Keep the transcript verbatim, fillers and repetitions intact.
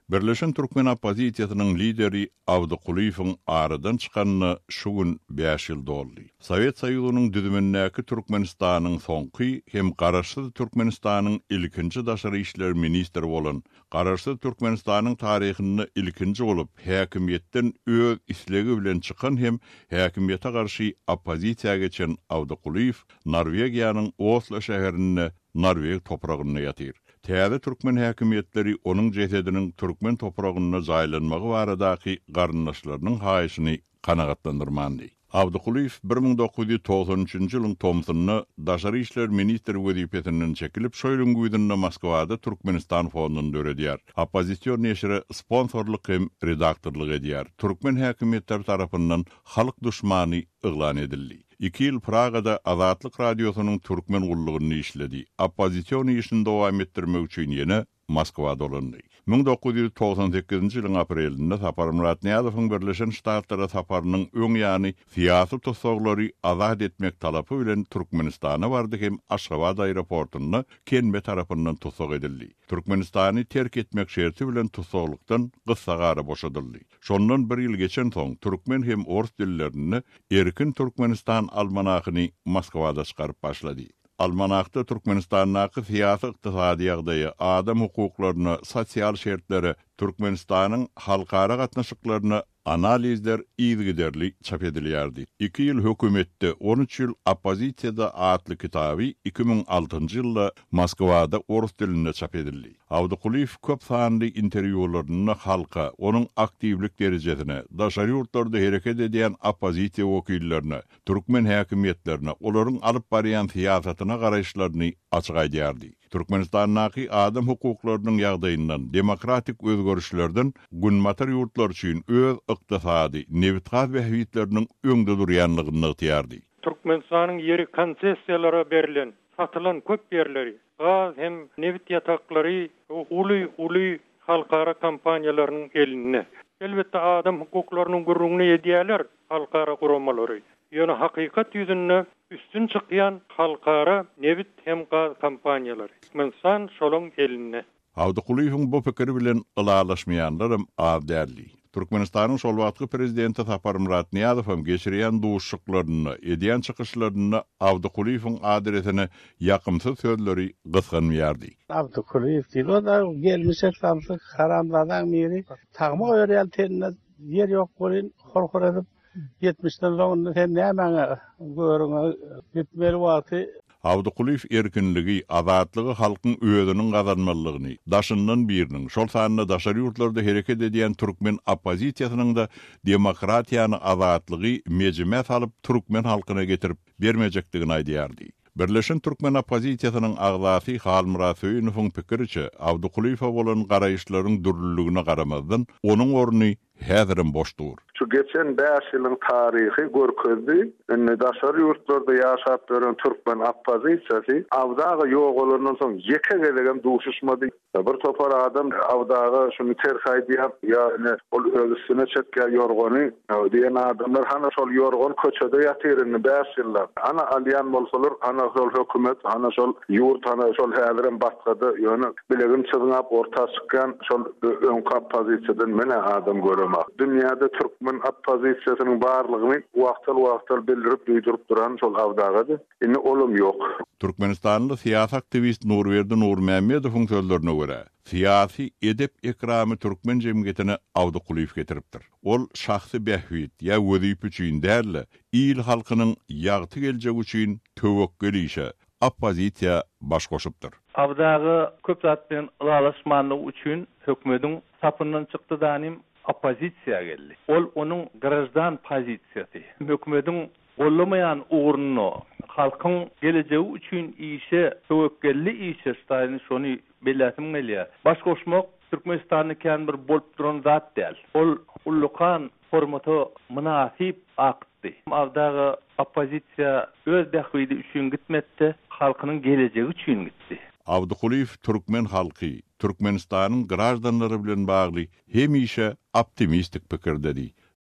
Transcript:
Birleşen Türkmen opozisiýasynyň lideri Awdukuliýewiň aradan çykanna şu gün beş ýyl doldy. Sowet Soýuzynyň düzümindäki Türkmenistanyň soňky hem garaşsyz Türkmenistanyň ilkinji daşary işler ministri bolan, garaşsyz Türkmenistanyň taryhyny ilkinji bolup häkimetden öz islegi bilen çykan hem häkimete garşy opozisiýa geçen Awdukuliýew Norwegiýanyň Oslo şäherinde Norweg topragyna ýatyr. Täze Türkmen häkimetleri onun cesedinin Türkmen topragyna jaýlanmagy baradaky garyndaşlarynyň haýyşyny kanagatlandyrmandy. Awdukuliýew bir ming dokuz ýüz togson üçinji ýylyň Tomsyny daşary işler ministri wezipetinden çekilip şoýlun güýdünde Moskwada Türkmenistan fondunda öredýär. Opozisiýon neşri sponsorlyk hem redaktorlyk edýär. Türkmen häkimetleri tarapyndan halk düşmany yglan edildi. İki yıl Praga'da Azatlyk Radiosynyň Türkmen gullugyny işledi. Opozisiýon işini dowam etdirmek üçin ýene Moskwada bolandy. bir ming dokuz ýüz togson sekizinji ýylyň aprelinde Sapar Murat Niýazowyň Birleşen Ştatlara saparynyň öň ýany fiýasy tosaglary azad etmek talapy bilen Türkmenistana bardy hem Aşgabat aeroportuny Kenme tarapyndan tosag edildi. Türkmenistany terk etmek şerti bilen tosaglykdan gyssagara boşadyldy. Şondan bir ýyl geçen soň türkmen hem ors dillerini Erkin Türkmenistan almanahyny Moskwada çykaryp başlady. Almanakda Türkmenistanyň syýasy ykdysady ýagdaýy, adam hukuklaryny, sosial şertleri, Türkmenistanyň halkara gatnaşyklaryny analizler ýygyderli çap edilýärdi. iki ýyl hökümetde, on üç ýyl opozisiýada atly kitaby iki ming altynjy ýylda Moskwada ors dilinde çap edildi. Awdukuliýew köp sanly interwýularyny halka, onuň aktivlik derejesine, daşary ýurtlarda hereket edýän opozisiýa wekillerini, türkmen häkimetlerini, olaryň alyp barýan siýasatyna garaşlaryny açyk aýdýardy. Türkmenistanyň adam hukuklarynyň ýagdaýyndan, demokratik özgörüşlerden günmatar ýurtlar üçin öz ykdysady, nebitgat behwitleriniň öňde durýanlygyny ýatyardy. Türkmenistanyň ýeri konsesiýalara berilen, satylan köp ýerleri, gaz hem nebit ýataklary uly uly halkara kampaniýalarynyň eline. Elbetde adam hukuklarynyň gurrungyny edýärler halkara guramalary. Ýöne hakykat ýüzünde üstün çykýan halkara nebit hem gaz kampaniýalary. Türkmenistan şolaň eline. Awdukuliýewiň bu pikiri bilen ylalaşmaýanlarym az däldi. Türkmenistanyň şol wagtky prezidenti Sapar Murat Niýazow geçirýän duşuklaryny, edýän çykyşlaryny Awdukuliýewiň adresine ýakymsyz sözleri gysganmaýardy. Awdukuliýew diýildi, gelmiş etlamsyk haramladan miri tagma öýrel tenine ýer ýok bolyn horhor edip yetmişden soňunda sen näme görüňe gitmeli wagty. Awdukuliýew erkinligi, azatlygy halkyň özüniň gazanmalygyny, daşyndan biriniň, şol sanyna daşary ýurtlarda hereket edýän türkmen opozisiýasynyň da demokratiýany, azatlygy mejime salyp türkmen halkyna getirip bermejekdigini aýdýardy. Birleşen Türkmen opozisiýasynyň agzasy Halmurat Söýünowyň pikiriçe, Awdukuliýew bolan garaýşlaryň dürlüligine garamazdan onuň orny häzirin boşdur. Şu geçen beş ýylyň taryhy görkezdi. Enne daşary ýurtlarda ýaşap duran türkmen opozisiýasy awdaga ýok bolandan soň ýeke gelegen duşuşmady. Bir topar adam awdaga şunu terk aýdýar, ýa-ni ol özüne çekýär ýorgony, diýen adamlar hana şol ýorgon köçede ýatyryny beş ýyllar. Ana alýan bolsalar, ana şol hökümet, ana şol ýurt, ana şol häzirin başgady, ýöne bilegin çygyňap orta çykkan şol öň opozisiýadan mene adam görem. Dünýäde türkmen opozisiýasynyň barlygyny wagtal-wagtal bildirip duýdurup duran şol awdagady. Indi olum ýok. Türkmenistanly siýasat aktivist Nurberdi Nurmämmedowyň sözlerine görä, siýasy edep ekramy türkmen jemgyýetine Awdukuliýew getiripdir. Ol şahsy behwit ýa wezip üçin däl, il halkynyň ýagty geljegi üçin töwekkül işe opozisiýa baş goşupdyr. Awdagy köp zat bilen ylalaşmanlyk üçin hökümetiň sapyndan çykdy danym opozisiýa geldi. Ol onuň garajdan pozisiýasy. Hökümetiň gollamayan uğrunu, halkyň gelejegi üçin işe, töwekkülli işe staýyny şonu bellätim gelýär. Baş goşmak Türkmenistanyň kän bir bolup duran zat däl. Ol ullukan formaty münasip akdy. Awdagy opozisiýa öz dähwidi üçin gitmedi, halkynyň gelejegi üçin gitdi. Awdukuliýew türkmen halky, Türkmenistanyň grajdanlary bilen bagly hemişe optimistik pikirde.